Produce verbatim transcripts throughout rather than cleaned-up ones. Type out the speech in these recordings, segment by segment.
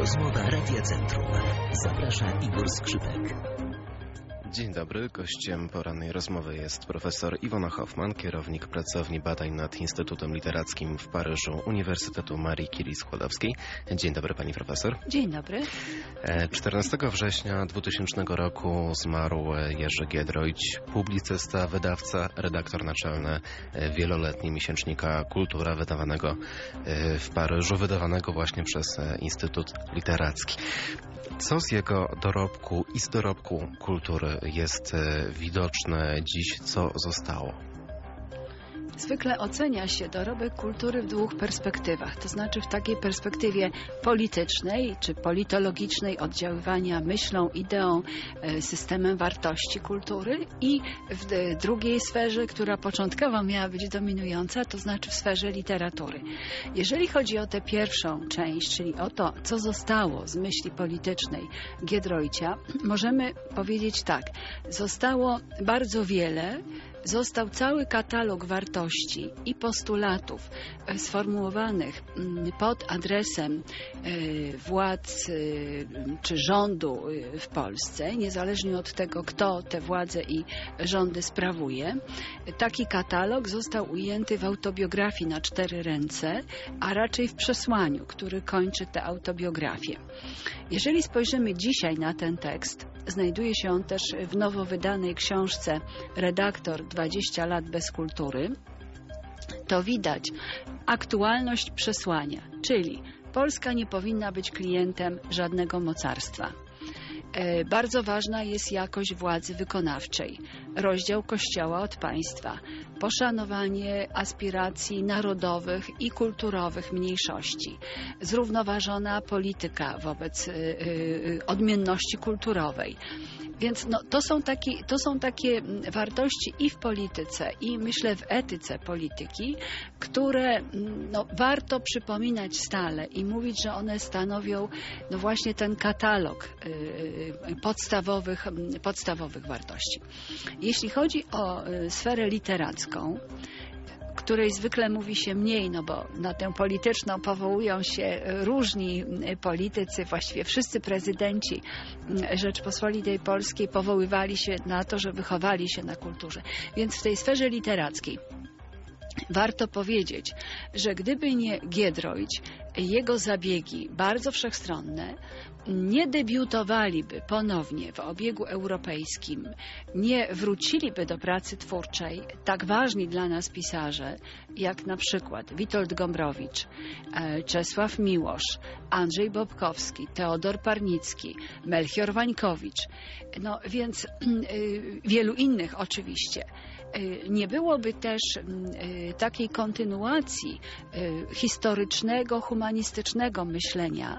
Rozmowa Radia Centrum. Zaprasza Igor Skrzypek. Dzień dobry. Gościem porannej rozmowy jest profesor Iwona Hoffman, kierownik pracowni badań nad Instytutem Literackim w Paryżu Uniwersytetu Marii Curie-Skłodowskiej. Dzień dobry, pani profesor. Dzień dobry. czternastego września dwutysięcznego roku zmarł Jerzy Giedroyć, publicysta, wydawca, redaktor naczelny wieloletni miesięcznika Kultura, wydawanego w Paryżu, wydawanego właśnie przez Instytut Literacki. Co z jego dorobku i z dorobku kultury jest widoczne dziś, co zostało? Zwykle ocenia się dorobek kultury w dwóch perspektywach, to znaczy w takiej perspektywie politycznej czy politologicznej oddziaływania myślą, ideą, systemem wartości kultury i w drugiej sferze, która początkowo miała być dominująca, to znaczy w sferze literatury. Jeżeli chodzi o tę pierwszą część, czyli o to, co zostało z myśli politycznej Giedroycia, możemy powiedzieć tak, zostało bardzo wiele. Został cały katalog wartości i postulatów sformułowanych pod adresem władz czy rządu w Polsce, niezależnie od tego, kto te władze i rządy sprawuje. Taki katalog został ujęty w autobiografii na cztery ręce, a raczej w przesłaniu, który kończy tę autobiografię. Jeżeli spojrzymy dzisiaj na ten tekst, znajduje się on też w nowo wydanej książce Redaktor dwadzieścia lat bez kultury, to widać aktualność przesłania, czyli Polska nie powinna być klientem żadnego mocarstwa. E, bardzo ważna jest jakość władzy wykonawczej, rozdział Kościoła od państwa, poszanowanie aspiracji narodowych i kulturowych mniejszości, zrównoważona polityka wobec y, y, odmienności kulturowej. Więc no, to, są takie, to są takie wartości i w polityce, i myślę w etyce polityki, które no, warto przypominać stale i mówić, że one stanowią no, właśnie ten katalog y, podstawowych, podstawowych wartości. Jeśli chodzi o y, sferę literacką, której zwykle mówi się mniej, no bo na tę polityczną powołują się różni politycy, właściwie wszyscy prezydenci Rzeczpospolitej Polskiej powoływali się na to, że wychowali się na kulturze. Więc w tej sferze literackiej warto powiedzieć, że gdyby nie Giedroyć, jego zabiegi bardzo wszechstronne, nie debiutowaliby ponownie w obiegu europejskim, nie wróciliby do pracy twórczej tak ważni dla nas pisarze, jak na przykład Witold Gombrowicz, Czesław Miłosz, Andrzej Bobkowski, Teodor Parnicki, Melchior Wańkowicz, no więc wielu innych oczywiście. Nie byłoby też takiej kontynuacji historycznego, humanistycznego myślenia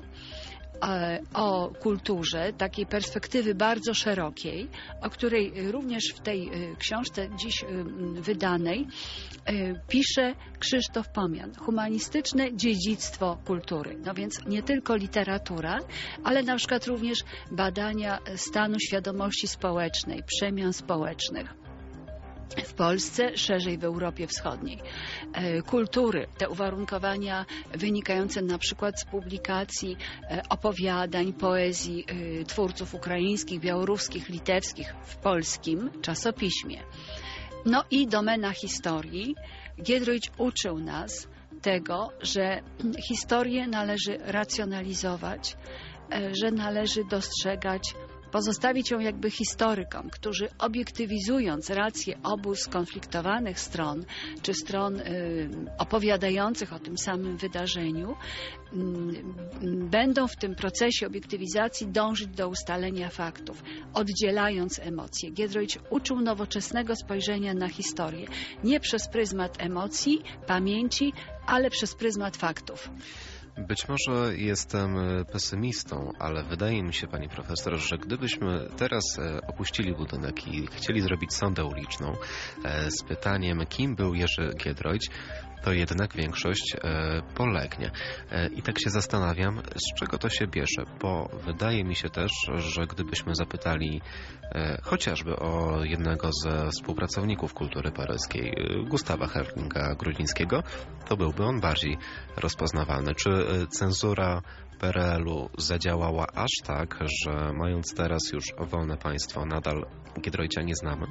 o kulturze, takiej perspektywy bardzo szerokiej, o której również w tej książce dziś wydanej pisze Krzysztof Pomian. Humanistyczne dziedzictwo kultury. No więc nie tylko literatura, ale na przykład również badania stanu świadomości społecznej, przemian społecznych. W Polsce, szerzej w Europie Wschodniej. Kultury, te uwarunkowania wynikające na przykład z publikacji opowiadań, poezji twórców ukraińskich, białoruskich, litewskich w polskim czasopiśmie. No i domena historii. Giedroyć uczył nas tego, że historię należy racjonalizować, że należy dostrzegać, pozostawić ją jakby historykom, którzy obiektywizując racje obu skonfliktowanych stron, czy stron y, opowiadających o tym samym wydarzeniu, y, y, będą w tym procesie obiektywizacji dążyć do ustalenia faktów, oddzielając emocje. Giedroyć uczył nowoczesnego spojrzenia na historię, nie przez pryzmat emocji, pamięci, ale przez pryzmat faktów. Być może jestem pesymistą, ale wydaje mi się, pani profesor, że gdybyśmy teraz opuścili budynek i chcieli zrobić sondę uliczną z pytaniem, kim był Jerzy Giedroyć, to jednak większość polegnie. I tak się zastanawiam, z czego to się bierze, bo wydaje mi się też, że gdybyśmy zapytali chociażby o jednego ze współpracowników kultury paryskiej, Gustawa Herlinga-Grudzińskiego, to byłby on bardziej rozpoznawalny. Czy cenzura P R L u zadziałała aż tak, że mając teraz już wolne państwo, nadal Giedroycia nie znamy?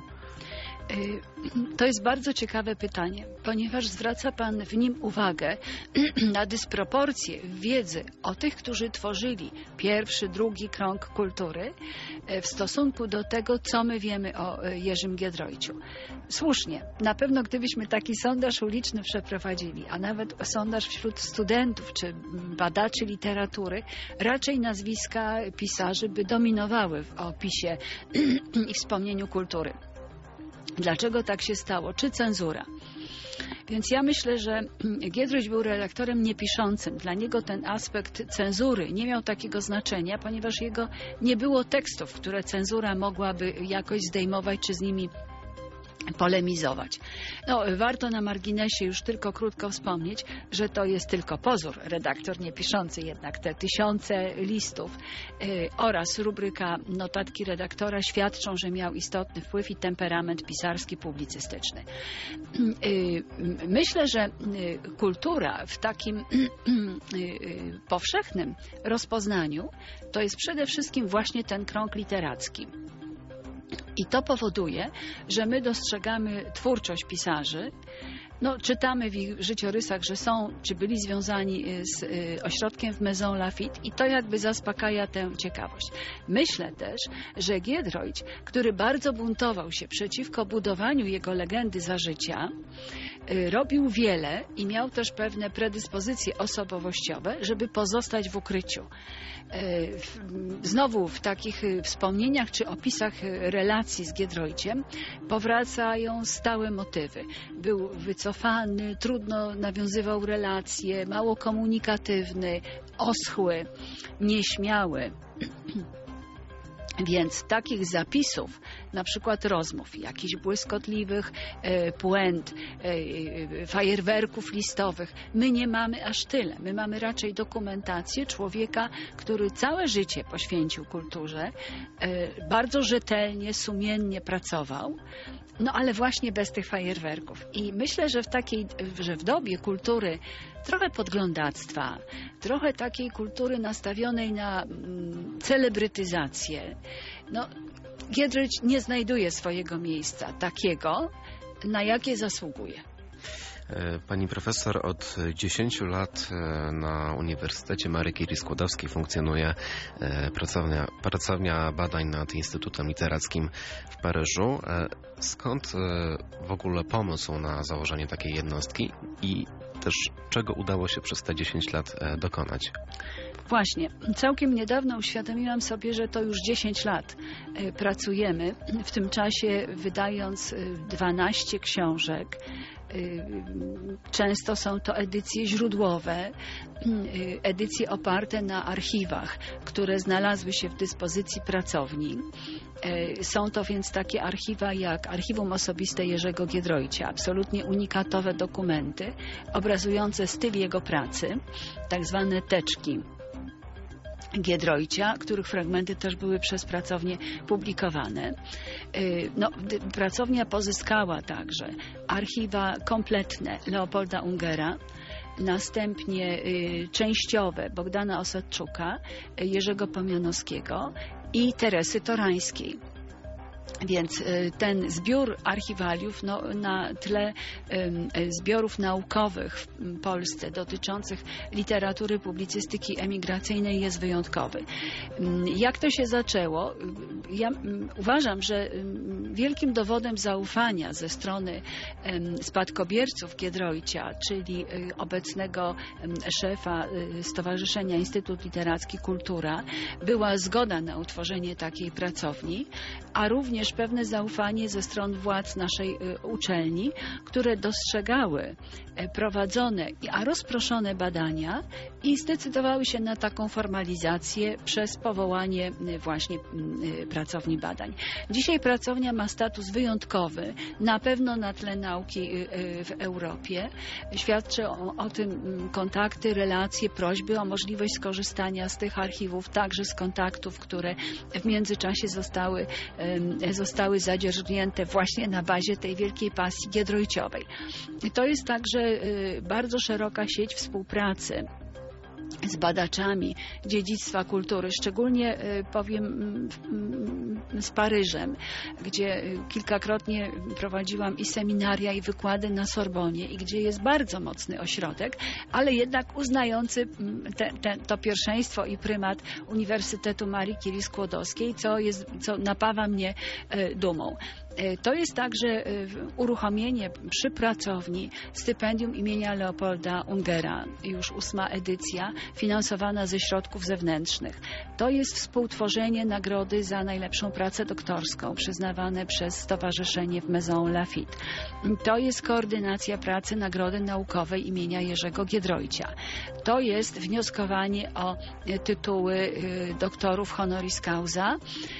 To jest bardzo ciekawe pytanie, ponieważ zwraca Pan w nim uwagę na dysproporcje wiedzy o tych, którzy tworzyli pierwszy, drugi krąg kultury w stosunku do tego, co my wiemy o Jerzym Giedroyciu. Słusznie, na pewno gdybyśmy taki sondaż uliczny przeprowadzili, a nawet sondaż wśród studentów czy badaczy literatury, raczej nazwiska pisarzy by dominowały w opisie i wspomnieniu kultury. Dlaczego tak się stało? Czy cenzura? Więc ja myślę, że Giedroyć był redaktorem niepiszącym. Dla niego ten aspekt cenzury nie miał takiego znaczenia, ponieważ jego nie było tekstów, które cenzura mogłaby jakoś zdejmować czy z nimi polemizować. No, warto na marginesie już tylko krótko wspomnieć, że to jest tylko pozór, redaktor niepiszący, jednak te tysiące listów yy, oraz rubryka notatki redaktora świadczą, że miał istotny wpływ i temperament pisarski, publicystyczny. Yy, myślę, że yy, kultura w takim yy, yy, powszechnym rozpoznaniu to jest przede wszystkim właśnie ten krąg literacki. I to powoduje, że my dostrzegamy twórczość pisarzy, no, czytamy w ich życiorysach, że są, czy byli związani z y, ośrodkiem w Maison Lafitte i to jakby zaspokaja tę ciekawość. Myślę też, że Giedroyć, który bardzo buntował się przeciwko budowaniu jego legendy za życia, y, robił wiele i miał też pewne predyspozycje osobowościowe, żeby pozostać w ukryciu. Y, w, znowu w takich y, wspomnieniach czy opisach y, relacji z Giedroyciem powracają stałe motywy. Był wycofany, trudno nawiązywał relacje, mało komunikatywny, oschły, nieśmiały. Więc takich zapisów, na przykład rozmów, jakichś błyskotliwych e, puent, e, fajerwerków listowych, my nie mamy aż tyle. My mamy raczej dokumentację człowieka, który całe życie poświęcił kulturze, e, bardzo rzetelnie, sumiennie pracował, no ale właśnie bez tych fajerwerków. I myślę, że w takiej, że w dobie kultury trochę podglądactwa, trochę takiej kultury nastawionej na mm, celebrytyzację, no, Giedroyć nie znajduje swojego miejsca takiego, na jakie zasługuje. Pani profesor, od dziesięciu lat na Uniwersytecie Marii Curie-Skłodowskiej funkcjonuje pracownia, pracownia badań nad Instytutem Literackim w Paryżu. Skąd w ogóle pomysł na założenie takiej jednostki i też czego udało się przez te dziesięć lat dokonać? Właśnie, całkiem niedawno uświadomiłam sobie, że to już dziesięć lat pracujemy, w tym czasie wydając dwanaście książek. Często są to edycje źródłowe, edycje oparte na archiwach, które znalazły się w dyspozycji pracowni. Są to więc takie archiwa jak Archiwum Osobiste Jerzego Giedroycia, absolutnie unikatowe dokumenty obrazujące styl jego pracy, tak zwane teczki Giedroycia, których fragmenty też były przez pracownię publikowane. No, pracownia pozyskała także archiwa kompletne Leopolda Ungera, następnie y, częściowe Bogdana Osadczuka, Jerzego Pomianowskiego i Teresy Torańskiej. Więc ten zbiór archiwaliów no, na tle um, zbiorów naukowych w Polsce dotyczących literatury, publicystyki emigracyjnej jest wyjątkowy. Jak to się zaczęło? Ja um, uważam, że um, wielkim dowodem zaufania ze strony um, spadkobierców Giedroycia, czyli um, obecnego um, szefa um, Stowarzyszenia Instytut Literacki Kultura, była zgoda na utworzenie takiej pracowni, a również również pewne zaufanie ze stron władz naszej uczelni, które dostrzegały prowadzone, a rozproszone badania i zdecydowały się na taką formalizację przez powołanie właśnie pracowni badań. Dzisiaj pracownia ma status wyjątkowy, na pewno na tle nauki w Europie. Świadczy o, o tym kontakty, relacje, prośby o możliwość skorzystania z tych archiwów, także z kontaktów, które w międzyczasie zostały, zostały zadzierżnięte właśnie na bazie tej wielkiej pasji giedroyciowej. To jest także bardzo szeroka sieć współpracy z badaczami dziedzictwa kultury, szczególnie powiem z Paryżem, gdzie kilkakrotnie prowadziłam i seminaria, i wykłady na Sorbonie, i gdzie jest bardzo mocny ośrodek, ale jednak uznający te, te, to pierwszeństwo i prymat Uniwersytetu Marii Curie-Skłodowskiej, co, jest, co napawa mnie dumą. To jest także uruchomienie przy pracowni stypendium imienia Leopolda Ungera, już ósma edycja, finansowana ze środków zewnętrznych. To jest współtworzenie nagrody za najlepszą pracę doktorską, przyznawane przez Stowarzyszenie w Maison Lafitte. To jest koordynacja pracy nagrody naukowej imienia Jerzego Giedroycia. To jest wnioskowanie o tytuły doktorów honoris causa.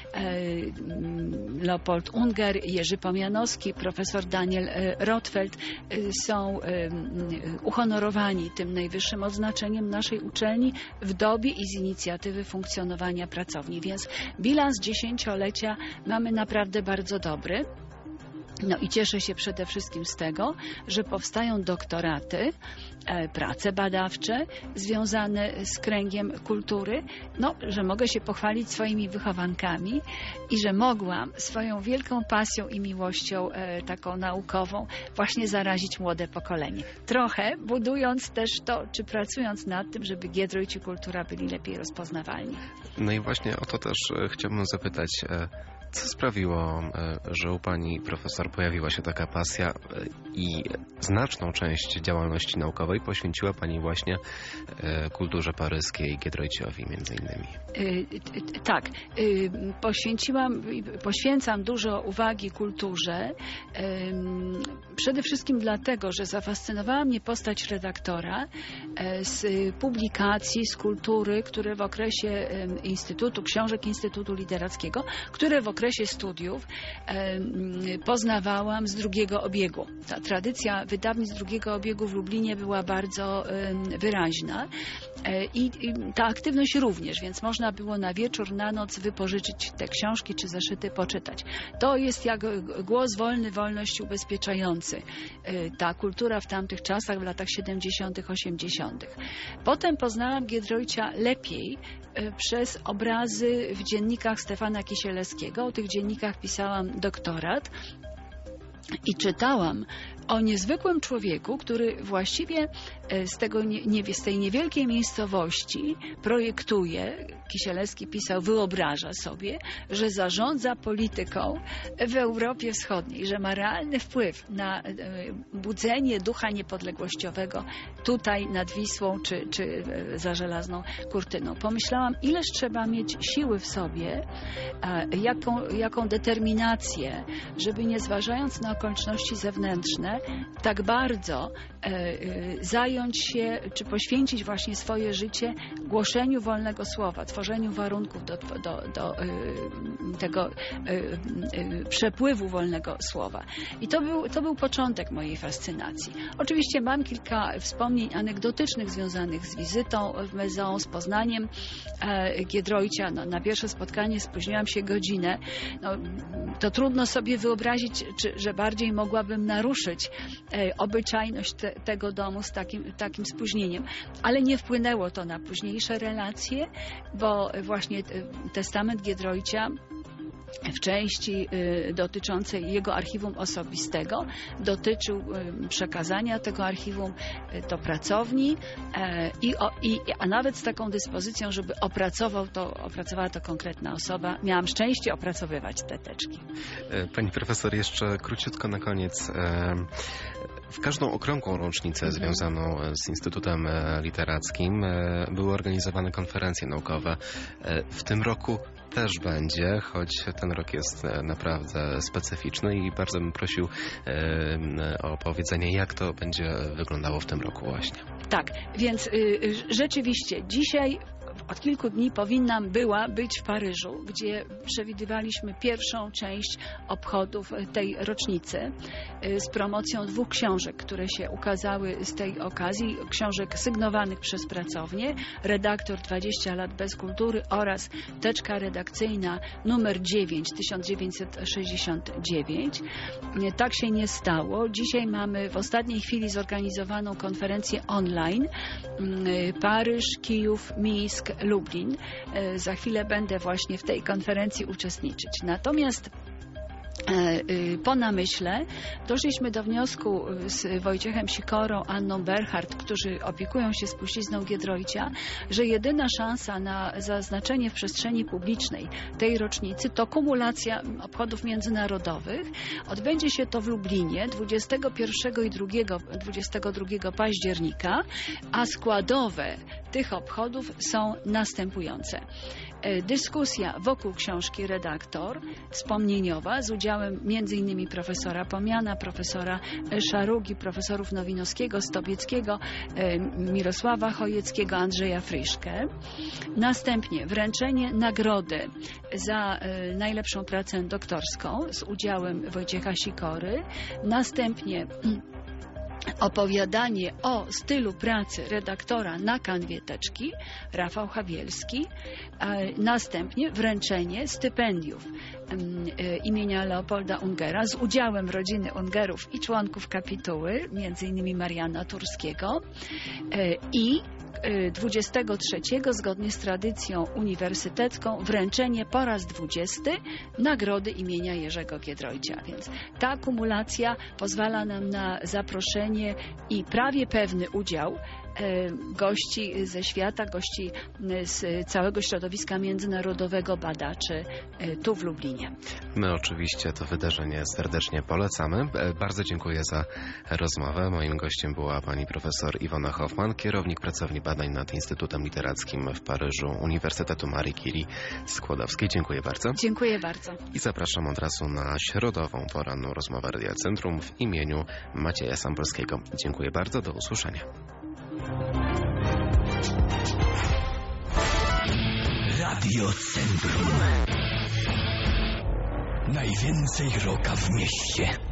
Leopold Unger, Jerzy Pomianowski, profesor Daniel Rotfeld są uhonorowani tym najwyższym odznaczeniem naszej uczelni w dobie i z inicjatywy funkcjonowania pracowni. Więc bilans dziesięciolecia mamy naprawdę bardzo dobry. No i cieszę się przede wszystkim z tego, że powstają doktoraty, e, prace badawcze związane z kręgiem kultury, no, że mogę się pochwalić swoimi wychowankami i że mogłam swoją wielką pasją i miłością e, taką naukową właśnie zarazić młode pokolenie. Trochę budując też to, czy pracując nad tym, żeby Giedroyć i kultura byli lepiej rozpoznawalni. No i właśnie o to też chciałbym zapytać. Co sprawiło, że u pani profesor pojawiła się taka pasja i znaczną część działalności naukowej poświęciła pani właśnie kulturze paryskiej, Giedroyciowi między innymi? Tak, poświęciłam, poświęcam dużo uwagi kulturze. Przede wszystkim dlatego, że zafascynowała mnie postać redaktora z publikacji, z kultury, które w okresie Instytutu, książek Instytutu Literackiego, które w okresie studiów poznawałam z drugiego obiegu. Ta tradycja wydawnictw drugiego obiegu w Lublinie była bardzo wyraźna i, i ta aktywność również, więc można było na wieczór, na noc wypożyczyć te książki czy zeszyty, poczytać. To jest jak głos wolny, wolność ubezpieczający. Ta kultura w tamtych czasach, w latach siedemdziesiątych, osiemdziesiątych. Potem poznałam Giedroycia lepiej przez obrazy w dziennikach Stefana Kisielewskiego. O tych dziennikach pisałam doktorat i czytałam o niezwykłym człowieku, który właściwie z, tego nie, z tej niewielkiej miejscowości projektuje, Kisielewski pisał, wyobraża sobie, że zarządza polityką w Europie Wschodniej, że ma realny wpływ na budzenie ducha niepodległościowego tutaj nad Wisłą czy, czy za żelazną kurtyną. Pomyślałam, ileż trzeba mieć siły w sobie, jaką, jaką determinację, żeby nie zważając na okoliczności zewnętrzne, tak bardzo e, e, zająć się, czy poświęcić właśnie swoje życie głoszeniu wolnego słowa, tworzeniu warunków do, do, do e, tego e, e, przepływu wolnego słowa. I to był, to był początek mojej fascynacji. Oczywiście mam kilka wspomnień anegdotycznych związanych z wizytą w Maison, z poznaniem e, Giedroycia. No, na pierwsze spotkanie spóźniłam się godzinę. No, to trudno sobie wyobrazić, czy, że bardziej mogłabym naruszyć e, obyczajność te, tego domu z takim, takim spóźnieniem. Ale nie wpłynęło to na późniejsze relacje, bo właśnie testament Giedroycia w części y, dotyczącej jego archiwum osobistego dotyczył y, przekazania tego archiwum y, do pracowni, y, i, o, i, a nawet z taką dyspozycją, żeby opracował to, opracowała to konkretna osoba. Miałam szczęście opracowywać te teczki. Pani profesor, jeszcze króciutko na koniec. W każdą okrągłą rocznicę mm-hmm. związaną z Instytutem Literackim były organizowane konferencje naukowe. W tym roku też będzie, choć ten rok jest naprawdę specyficzny i bardzo bym prosił o powiedzenie, jak to będzie wyglądało w tym roku właśnie. Tak, więc y, rzeczywiście dzisiaj od kilku dni powinnam była być w Paryżu, gdzie przewidywaliśmy pierwszą część obchodów tej rocznicy z promocją dwóch książek, które się ukazały z tej okazji. Książek sygnowanych przez pracownię, redaktor dwadzieścia lat bez kultury oraz teczka redakcyjna numer dziewięć tysiąc dziewięćset sześćdziesiąt dziewięć. Tak się nie stało. Dzisiaj mamy w ostatniej chwili zorganizowaną konferencję online. Paryż, Kijów, Mińsk, Lublin. Za chwilę będę właśnie w tej konferencji uczestniczyć. Natomiast po namyśle doszliśmy do wniosku z Wojciechem Sikorą, Anną Berhardt, którzy opiekują się spuścizną Giedroycia, że jedyna szansa na zaznaczenie w przestrzeni publicznej tej rocznicy to kumulacja obchodów międzynarodowych. Odbędzie się to w Lublinie dwudziestego pierwszego i dwudziestego drugiego października, a składowe tych obchodów są następujące. Dyskusja wokół książki Redaktor, wspomnieniowa, z udziałem między innymi profesora Pomiana, profesora Szarugi, profesorów Nowinowskiego, Stobieckiego, Mirosława Chojeckiego, Andrzeja Fryszkę. Następnie wręczenie nagrody za najlepszą pracę doktorską z udziałem Wojciecha Sikory. Następnie opowiadanie o stylu pracy redaktora na kanwie teczki, Rafał Chabielski. Następnie wręczenie stypendiów imienia Leopolda Ungera z udziałem rodziny Ungerów i członków kapituły, między innymi Mariana Turskiego. I dwudziestego trzeciego, zgodnie z tradycją uniwersytecką, wręczenie po raz dwudziesty nagrody imienia Jerzego Giedroycia. Więc ta akumulacja pozwala nam na zaproszenie i prawie pewny udział gości ze świata, gości z całego środowiska międzynarodowego, badaczy tu w Lublinie. My oczywiście to wydarzenie serdecznie polecamy. Bardzo dziękuję za rozmowę. Moim gościem była pani profesor Iwona Hoffman, kierownik pracowni badań nad Instytutem Literackim w Paryżu Uniwersytetu Marii Curie Skłodowskiej. Dziękuję bardzo. Dziękuję bardzo. I zapraszam od razu na środową poranną rozmowę Radia Centrum w imieniu Macieja Samborskiego. Dziękuję bardzo. Do usłyszenia. Radio Centrum. Najwięcej rocka w mieście.